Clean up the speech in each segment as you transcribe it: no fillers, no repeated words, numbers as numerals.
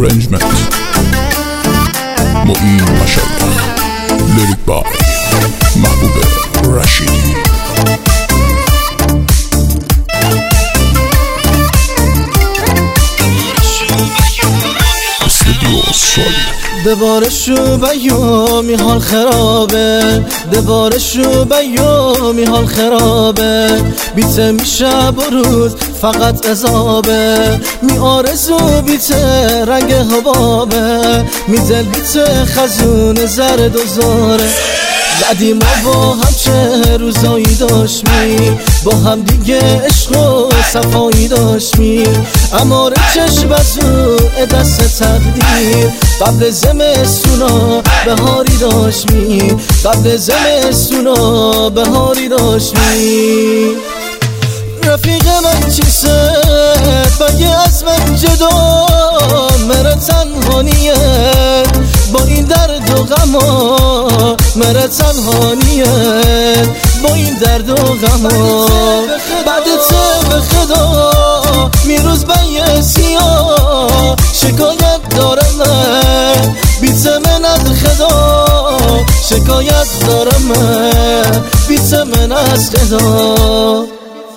Arrangement معین مشایخ. لیریک بای محبوب رشیدی. دبارشو بیامی حال خرابه، دبارشو بیامی حال خرابه. بیته میشه بروز فقط عذابه، می آرزو بیته رنگ حبابه، می دل بیته خزون زرد و زاره. بعدی ما با هم چه روزایی داشتیم، با هم دیگه عشق و صفایی داشتیم. امار چشم بزو دست تقدیر، قبل زمستونا بهاری داشتیم، قبل زمستونا بهاری داشتیم. رفیق من چیسه بگه از من جدا، مره تنهانیه با این درد و غما، مره تنهانیه با این درد و غما. بعد تو به خدا میروز به سیاه، شکایت دارم من بیت من از خدا، شکایت دارم من بیت من از خدا.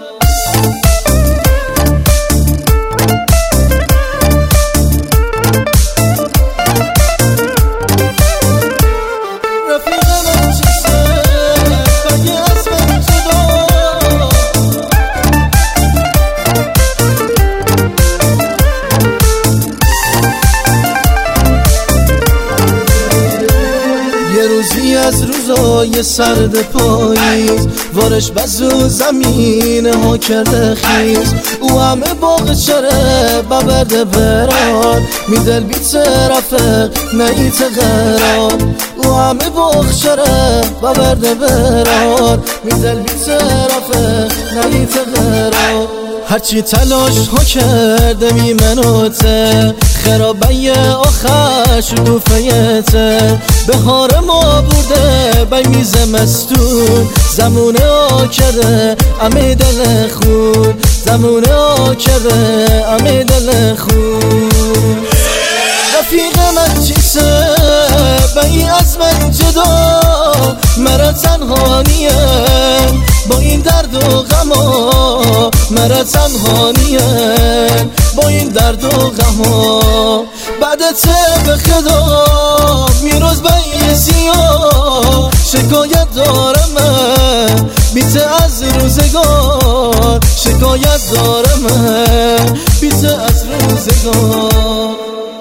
روزی از روزای سرد پاییز، وارش بزو زمینه ها کرده خیز. او همه باغ شره ببرده برار، میدل بیت رفق نیت قرار. او همه باغ شره ببرده برار، میدل بیت رفق نیت قرار. هرچی تلاش ها کرده می منوته، خرابه آخر شکوفیته. بهار ما برده بی میز مستون، زمونه ها کرده امی دل خون، زمونه ها کرده امی دل خون. رفیق من چیسه بی از من جدا، مرا تنهانیه با این درد و غما، مرا تنهانیه با این درد و غما. بعد تو به خدا میروز به سیاه، شکایت دارم من بیته از روزگار، شکایت دارم من بیته از روزگار.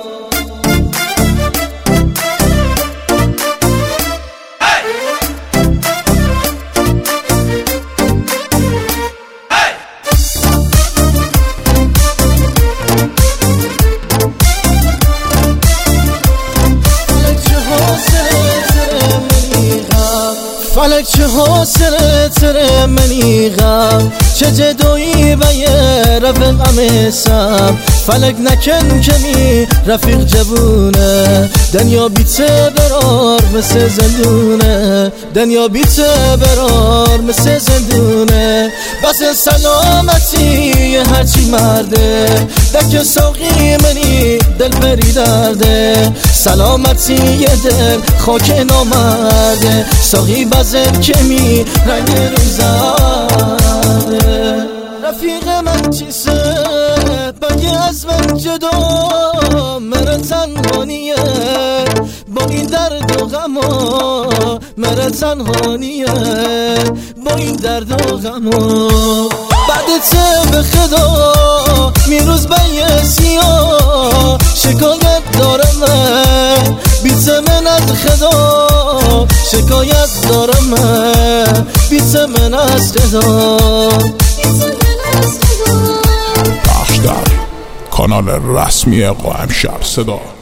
فلک چه حاصله تره منی غم، چه جدایی به یه رفیقم سم. فلک نکن کمی رفیق جوونه، دنیا بیته برار مثل زندونه، دنیا بیته برار مثل زندونه. بس سلامتی هرچی مرده، دک ساقی منی دل بری درده. سلامتی یه دل خاک نامرده، ساقی بزن کمی رنگ روزرده. رفیق من چیسه بگه از من جدا، مره تنهانیه با این درد و غما، مره تنهانیه با این درد و غما. بعد تو به خدا میروز به سیاه، شکایت دارم من بیت من از خدا، شکایت دارم من بیت من از خدا. پخش در کانال رسمی قائم شهر صدا.